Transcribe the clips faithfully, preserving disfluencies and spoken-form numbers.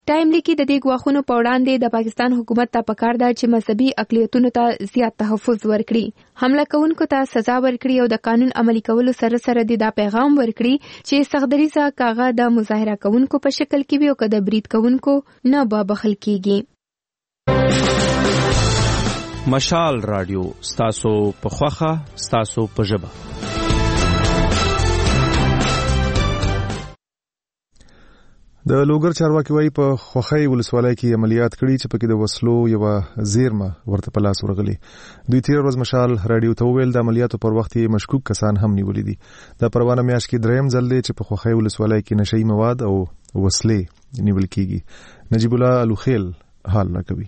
ټایم لیکي د دې ګواښونو په وړاندې د پاکستان حکومت ته پکار ده چې مذهبي اقلیتونو ته زیات تحفظ ورکړي، حمله کوونکو ته سزا ورکړي او د قانون عملي کولو سره سره دا پیغام ورکړي چې سختدریزه کاغه د مظاهره کوونکو په شکل کې وي او که د برید کوونکو نه به بخښل کیږي. مشال رادیو ستاسو په خوخه ستاسو په ژبه. د لوګر چارواکي وايي په خوخی ولسوالۍ کې عملیات کړي چې پکې د وسلو یو زیرمه ورته په لاس ورغلي. دوی تیر ورځ مشال رادیو ته ویل د عملیاتو پر وخت یې مشکوک کسان هم نیولې دي. د پروانه میاشت کې دریم ځل دی چې په خوخی ولسوالۍ کې نشئی مواد او وسلې نیول کیږي. نجیب الله الوخیل حال راکوي.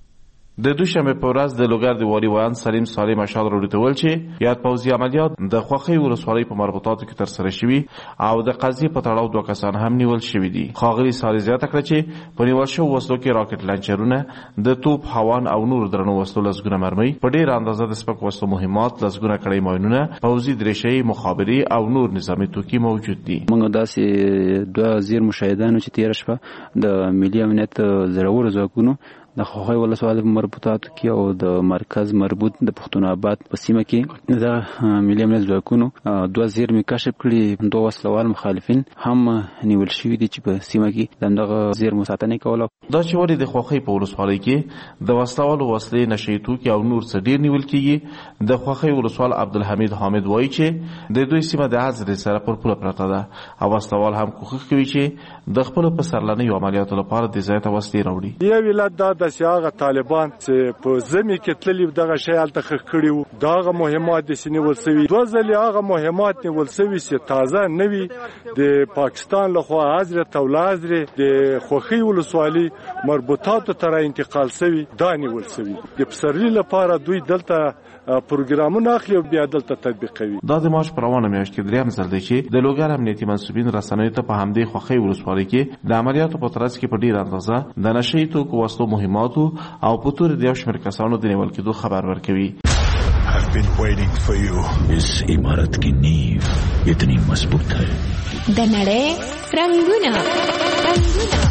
د دوشنبه په ورځ د لوګر د والي ویان سلیم صالح مشال راډیو ته ویل چې یاد پوځي عملیات د خوخی ولسوالۍ په مربوطاتو کې ترسره شوي او د قضیې په تړاو دوه کسان هم نیول شوي دي. ښاغلي صالح زیاته کړه چې په نیول شوو وسلو کې راکټ لانچرونه، د توپ هاوان او نور درنو وسلو لسګونه مرمۍ، په ډېره اندازه د سپک وسلو مهمات، لسګونه کړۍ ماینونه، پوځي درېشۍ، مخابرې او نور نظامي توکي موجود دي. موږ داسې دوه زیر مشاهدانو چې تېره شپه د ملي امنیت زړورو ځواکونو د خوخی ولسوالۍ په مربوطاتو کې او د مرکز مربوط د پښتون آباد په سیمه کې د ملي امنیت ځواکونو دوه زیرمې کشف کړي. دوه وسلوال مخالفین هم نیول شوي دي چې په سیمه کې د همدغه زیرمو ساتنه کوله. دا چې ولې د خوخی په ولسوالۍ کې د وسلوالو وسلې، نشئی توکي او نور څه ډېر نیول کېږي، د خوخی ولسوال عبدالحمید حامد وایي چې د دوی سیمه د حضر سره پر پوله پرته ده او وسلوال هم کوښښ کوي چې د خپلو په سرلنیو عملیاتو لپاره د ځای ته وسلې راوړي. یو ولایت دا د سیاغه طالبان چې په زمي کې تللی دغه شی الته خخ کړي وو، دغه مهمات د سینول سوي دوه ځلې هغه مهمات نیول سوي چې تازه نوي د پاکستان لخوا حضرت اولازره د خوخی ولسوالۍ مربوطاتو تر انتقال سوي دا نیول سوي. د پسرلی لپاره دوی دلته پروګرامونه اخلي او بیا دلته تطبیق کوي. دا د مارچ په روانه میاشت کې دریم ځل دی چې د لوګر امنیتي منسوبین رسنیو ته په همدې خوخی ولسوالۍ کې د عملیاتو په ترڅ کې په ډېره اندازه د نشئی توکو، وسلو، مهماتو او په تور د یو شمېر کسانو د نیول کېدو خبر ورکوي. I've been waiting for you. इस इमारत की नींव इतनी मजबूत है. د نړۍ رنگونه رنگونه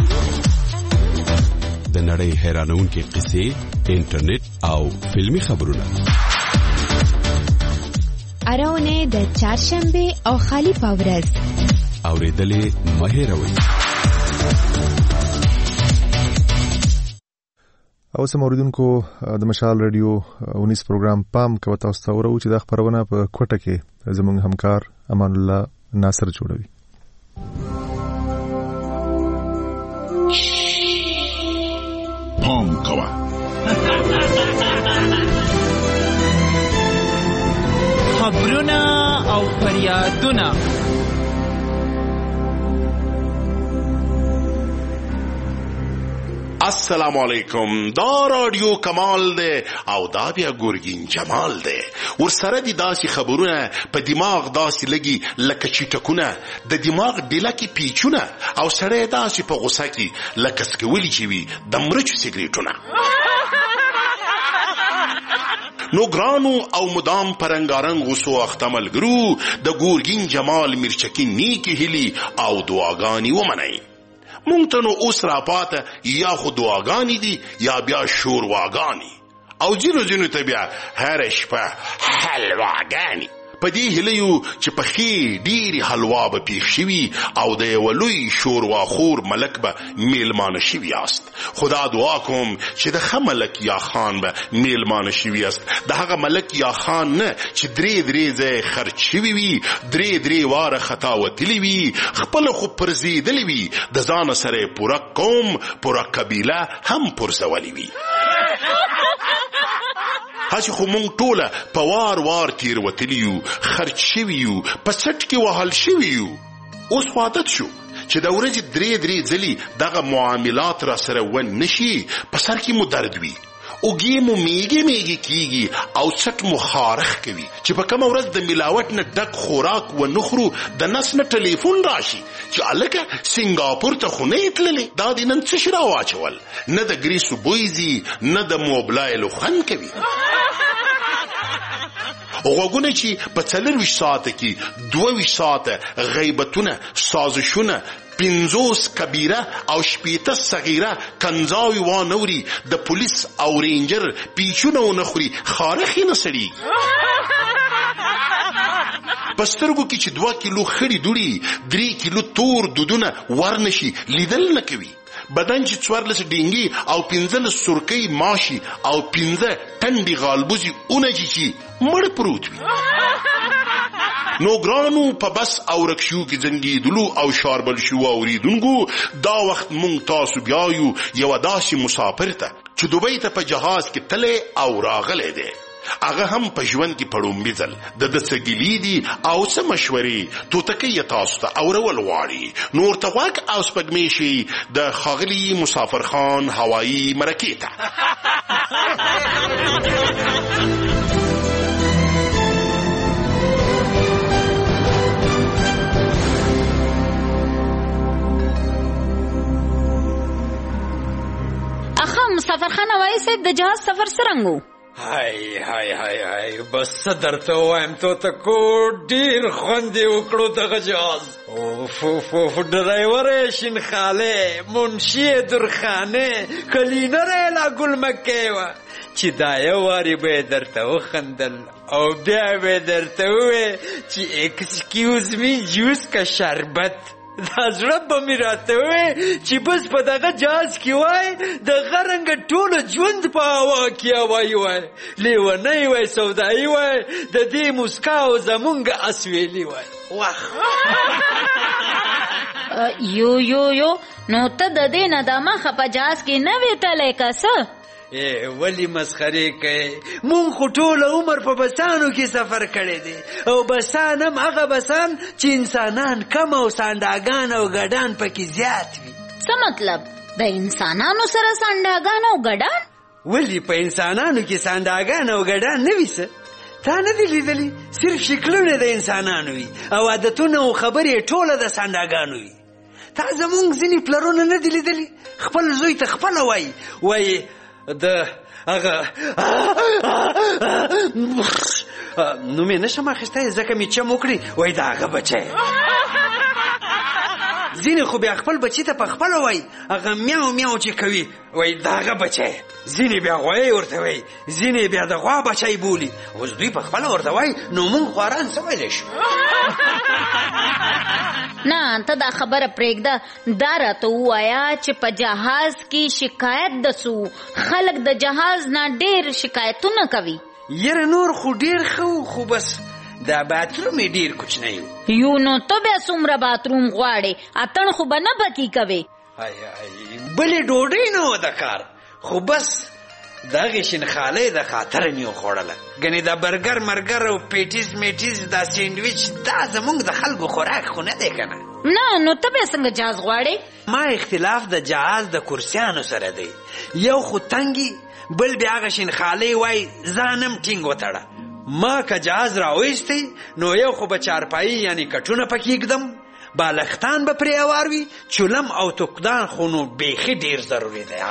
د نړۍ حیرانونکې قصې، انټرنیټ او فلمي خبرونه. اراونه د چهارشنبه او خالی پاورز اوریدلې مهیروي. او سم اوریدونکو د مشال رادیو اونیس پروګرام پام کوي تاسو ته ورو چې د خبرونه په کوټه کې زموږ همکار امان الله ناصر جوړوي. پام کوي خبرونه او فریادونه. السلام علیکم. دا رادیو کمال دی او دا بیا ګورګین جمال دی. ورسره دي داسې خبرونه په دماغ داسې لګي لکه چټکونه، د دماغ ډیله کې پیچونه او سړی داسې په غوسه کې لکه سکولی چې وي د مرچو سګریټونه. نو ګرانو او مدام پرنګارنګ غوسو اخته ملګرو، د ګورګین جمال میرچکي نیکې هیلې او دعاګانې ومنئ. مونږ ته نو اوس راپاته یا خو دعاګانې دي یا بیا شورواګانې او ځینو ځینو ته بیا هره شپه حلواګانې. په دې هیله یو چې پخې ډېرې حلوا به پېښ شوي او د یوه لوی شورواخور ملک به میلمانه شوي یاست. خدا دعا کوم چې د ښه ملک یا خان به میلمانه شوي یاست، د هغه ملک یا خان نه چې درې درې ځای خرچ شوي وي، درې درې واره خطا وتلي وي، خپله خو پرزېدلي وي، د ځانه سره پوره قوم پوره قبیله هم پرزولي وي. هسې خو مونږ ټوله په وار وار تېروتلي یو، خرچ شوي یو، په سټ کې وهل شوي یو. اوس خو عادت شو چې د ورځې درې درې ځلې دغه معاملات را سره ون نشي، په سر کې مو درد وي، اوږې مو میږې میږې کېږي او سټ مو خارخ کوي چې په کومه ورځ د ملاوټ نه ډک خوراک ونه خورو د نس نه ټلیفون راشي چې هلکه سنګاپور ته خو نه یې تللی، دا دې نن څه شي راواچول، نه د ګریسو بوی ځي نه د موبلایلو خوند کوي. غوږونه چې په څلرویشت ساعته کې دوه ویشت ساعته غیبتونه، سازشونه، پنځوس کبیره او شپېته صغیره کنځاوي وانوري د پولیس او رینجر پیچونه ونه خوري خارخې نه سړي پسترګو کې چې دوه کیلو خړې دوړي درې کیلو تور دودونه ورنشي لیدل نه کوي بدن چې څوارلس ډینګي او پنځلس سرکۍ ماشي او پنځه ټنډې غالبوزي اونجي چې مړ پروت وي نو ګرانو په بس او رکشو کې زنګېدلو او شاربل شو اوریدونکو دا وخت مونږ تاسو بیایو یو داسې مسافر ته چې دوبۍ ته په جهاز کې تللی او راغلی دی هغه هم په ژوند کې پړومبي ځل د ده څه ګیلې دي او څه مشورې توتکۍ یې تاسو ته اورول غواړي نو ورته غوږ او سپږمې شي د ښاغلي مسافر خان هوایي مرکې ته اخا مسافر خان هوایي صاحب د جهاز سفر څرنګه و هاي هاي هاي هاي بس درته وایم تو ته کو ډیر خوند وکړو دغه جهاز اوف اوف اوف ډرایور شین خاله منشي درخانه کلینر لا ګل مکه و چې دا یو واری به درته وخندل او بیا به درته وې چې ایکسکیوز می جوس کا شربت دا زړه به مې راته وې چې بس په دغه جهاز کې وای د غرنګ ټول ژوند په هوا کې هوایي وای لیونی وای سودایي وای د دې موسکا او زمونږ اسویلي وای واخ یو یو یو نو ته د دې نه د مخه په جهاز کې نه وې تلی که څه اے ولی مسخرې کوي مونږ خو ټول عمر په بسانو کې سفر کړی دی او بسان هم هغه بسان چې انسانان کم او سانډاګان او ګډان پکې زیات وي څه مطلب د انسانانو سره سانډاګان او ګډان ولی په انسانانو کې سانډاګان او ګډان نه وي څه تا نه دي لیدلي صرف شکلونه د انسانانو وي او عادتونه او خبرې ټوله د سانډاګانو وي تا زمونږ ځینې پلرونه نه دي لیدلي خپل زوی ته خپله وایي وایي د هغه نومې نشم اخیستی ځکه مې چم وکړي وایي د هغه بچی ځینې خو بیا خپل بچي ته په خپله وایي هغه میاو میاو چې کوي وایي د هغه بچی ځینې بیا غویی ورته وایي ځینې بیا د غوا بچی بولي اوس دوی په خپله ورته وایي نو مونږ خواران څه ویلی شو نه ته دا خبره پرېږده دا راته ووایه چې په جهاز کې شکایت د څه خلک د جهاز نه ډېر شکایتونه کوي یره نور خو ډېر ښه خو بس دا باتروم یې ډېر کوچنی و یو نو ته بیا څومره باتروم غواړې اتڼ خو به نه پکې کوې بلې ډوډۍ نه و د کار خو بس دغې شینخالۍ د خاطره مې وخوړله ګنې دا برګر مرګر او پیټیز میټیز دا سینډویچ دا زمونږ د خلکو خوراک خو نه دی که نه نه نو ته بیا څنګه جهاز غواړې ما اختلاف د جهاز د کرسیانو سره دی یو خو تنګي بل بیا هغه شینخالۍ وایي ځانم ټینګ وتړه ما که جهاز راویستی نو یو خو به چارپایي یعنی کټونه پکې ږدم بالښتان به پرې اوار وي چولم او تکدان خو نو بیخي ډېر ضروري دی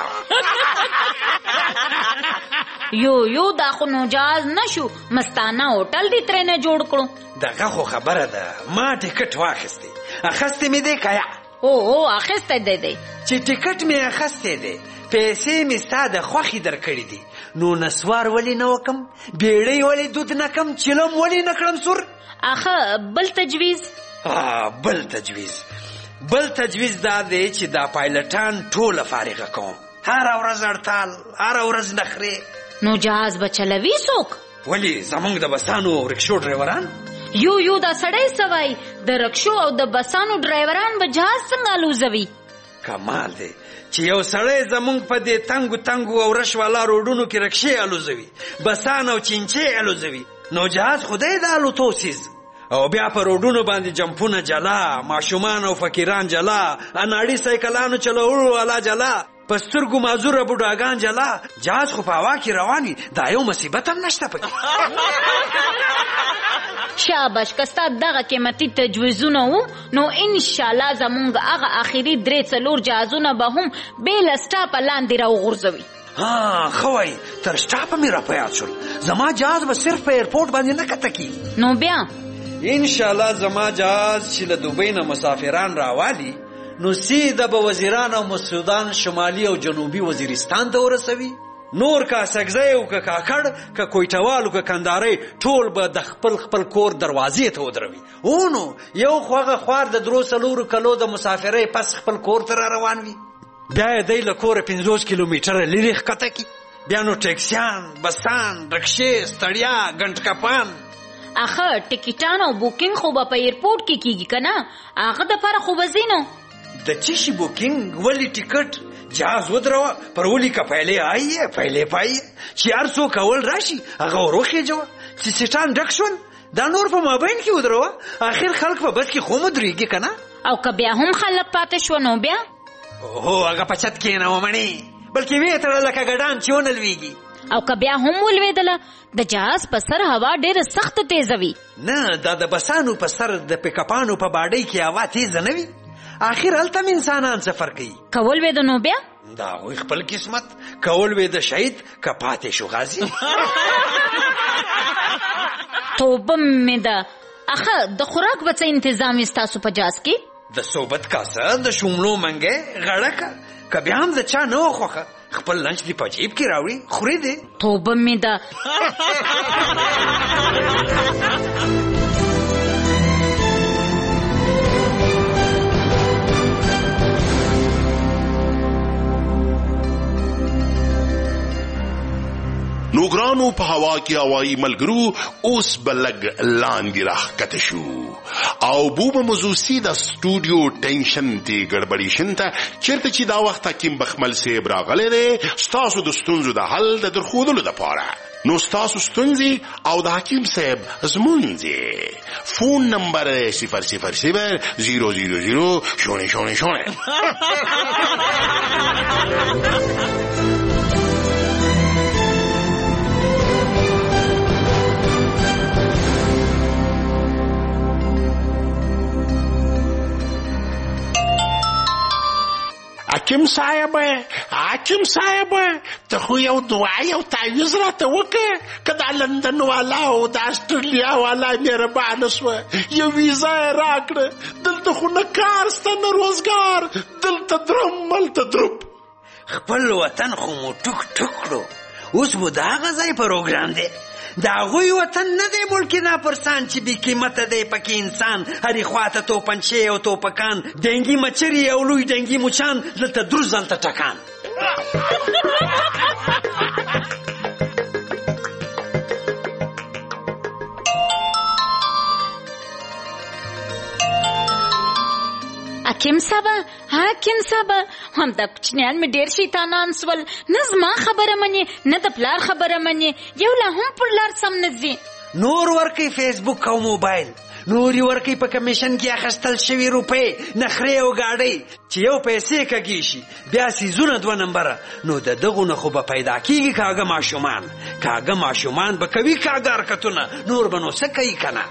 یو یو دا خو نو جهاز نشو مستانه هوټل دې ترېنه جوړ کړو دغه خو خبره ده ما ټکټ واخیستی اخیستی مې دی که یا او او اخیستی دی دی چې ټکټ مې اخیستی دی پیسې مې ستا د خوښې درکړي دي نو نسوار ولې نه وکم بیړۍ ولې دود نه کم چلم ولې نه کړم سور اخه بل تجویز بل تجویز بل تجویز دا دی چې دا پایلټان ټوله فارغه کوم هره ورځ اړتال هره ورځ نخرې نو جهاز به چلوي څوک ولې زمونږ د بسانو رکشو ډرایوران یو یو دا سړی سوای د رکشو او د بسانو ډرایوران به جهاز څنګه الوزوي کمال دی چې یو سړی زمونږ په دې تنګو تنګو او رش والا روډونو کې رکشې الوزوي بسان او چینچې الوزوي نو جهاز خدای د الوتو سیز او بیا په روډونو باندې جمپونه جلا ماشومان او فقیران جلا اناړي سایکلانو چلولو والا جلا په سترګو معذوره بوډاګان جلا جهاز خو په هوا کې رواني دا یو مصیبت هم نشته پکې شاباش که ستا دغه قیمتي تجویزونه وو نو انشاءالله زمونږ هغه آخري درې څلور جهازونه به هم بې له سټاپه لاندې راوغورځوي ها ښه وایي تر سټاپه مې را په یاد شول زما جهاز به صرف په ایرپورټ باندې نه کته کېږي نو بیا انشاءالله زما جهاز چې له دوبۍ نه مسافران راوالي نو سیده به وزیران او مسعودان شمالي او جنوبي وزیرستان ته ورسوي. نور کا سګزی او کا کاکړ کا کویټوالو کا کنداري ټول به د خپل خپل کور دروازې ته ودروي. اونو یو خوغه خوار د درو سلورو کلو د مسافرۍ پس خپل کور ته روان وي. بیا دی له کوره پنځوس کیلومتره لرې ښکته کی. بیا نو ټیکسیان، بسان، رکشې، ستړیا، ګنټکپان. اخه ټیکټان او بوکینګ خو به په ایرپورټ کې کیږي کنه؟ هغه د پر خو بزینو د چشي بوکینګ ولی ټیکټ جهاز ودروا پر ولی کا پهلے آئیے پهلے پای چې ارڅو کول راشي هغه وروخه جو چې سټان ډکشن دا نور په مابین کې ودروا. اخر خلک په بس کې خو مدريږي کنه. او که بیا هم خلک پاتې شو نو بیا هو هغه پچت کې نه ومني بلکې وی تر لکه ګډان چې ونلويږي. او که بیا هم ولویدله د جهاز په سر هوا ډېره سخت تیزوي. نه دا د بسانو په سر د پکاپانو په باډۍ کې هوا تیز نه وي. آخر هلته انسانان سفر کوي. کول وې د نو بیا دا وي خپل قسمت. کول وې د شهید که پاتې شو غازی. توبه مې ده. اخه د خوراک به څه انتظام ستاسو په جهاز کې؟ د صوبت کاسه د شوملو منګې غړکه که بیا هم د چا نه وخوښه خپل لنچ دی په جیب کې راوړي خوري دی. توبه مې ده. نوګرانو په هوا کې هوایي ملګرو اوس بلګ لاندې راښکته شو او بوبه موضوعي د سټوډیو ټینشن دی ګډوډي شنته چیرته چې دا وخت حکیم بخمل صاحب راغلی دی ستاسو د ستونزو د حل د درښودلو دپاره. نو ستاسو ستونزې او د حکیم صاحب زمونځې فون نمبر صفر صفر صفر زیرو زیرو زیرو شونه شونه شونه. حکیم صاحب حکیم صاحب ته خو یو دعا یو تعویض راته وکړه که دا لندن والا او د استرالیا والا مهربانه شوه یو ویزا یې راکړه. دلته خو نه کار سته نه روزګار دلته درم ملته دروب. خپل وطن خو مو ټوک ټوک کړو اوس مو د هغه ځای پروګرام دی. د هغوی وطن نه دی ملک ناپرسان چې بې قیمته دی پکې انسان هرې خواته توپنچې او توپکان ډنګي مچرې او لوی ډنګي مچان دلته دروز دلته ټکان. حکیم صاحب حکیم صاحب هم دا کوچنیان مې ډېر شیطانان سول. نه زما خبره مني نه د پلار خبره مني. یو لا هم پر لار سم نه ځي. نور ورکوي فیسبوک او موبایل نور یې ورکوي په کمیشن کې اخیستل شوي روپۍ نخرې او ګاډۍ چې یو پیسې کږې شي بیا سیزونه دوه نمبره. نو د دغو نه خو به پیدا کېږي کاږه ماشومان. کاږه ماشومان به کوي کاږه حرکتونه نور به نو څه کوي که نه.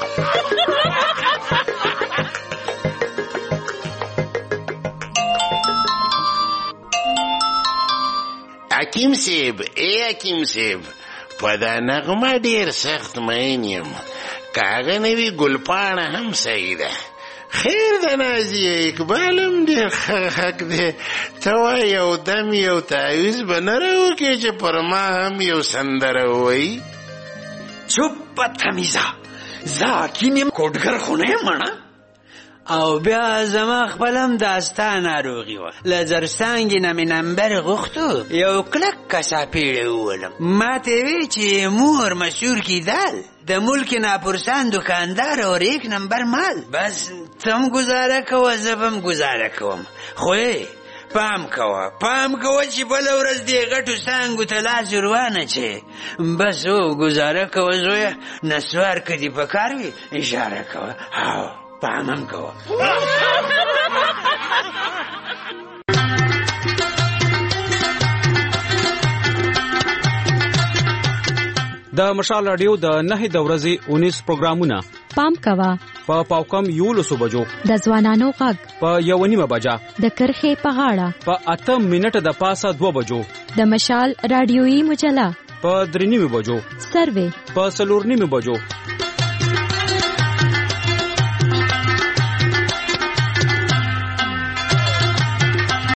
حکیم صاحب ای حکیم صاحب په دا نغمه ډېر سخت مین یم. که هغه نه وي ګلپاڼه هم صحیح ده. خیر د نازیه اقبال هم ډېر ښه حق دی. ته وایه یو دم یو تعویض به نه راوکړې چې پر ما هم یو سندره ووایي. چوپ بدتمیزه زه حکیم یم کوډګر خو نه یم مړه. او بیا زما خپلم داستا ناروغي وه. له زرستانګې نه مې نمبر غوښتو یو کلک کساپیړه وولم. ما ته وی چې مور مشهور کیدل د ملک ناپرسان دکاندار اور یک نمبر مال. بس تم گزاره کوه زه به م گزاره کوم. خو پام کوه پام کوه چې بله ورځ دې غټو څانګو ته لاس روانه چې بس او گزاره کوه زویه نسوار که دې په کار وي اشاره کوه. هاو پامم کوه. د مشال رادیو د نهي د ورځې اونیس پروګرامونه پام کوه په پاوکم یولسو بجو د ځوانانو غږ په یو نیمه بجا د کرخې په غاړه په اته منټه د پاسه دوه بجو د مشال رادیويي مجله په درې نیمه بجو سروې په څلور نیمه بجو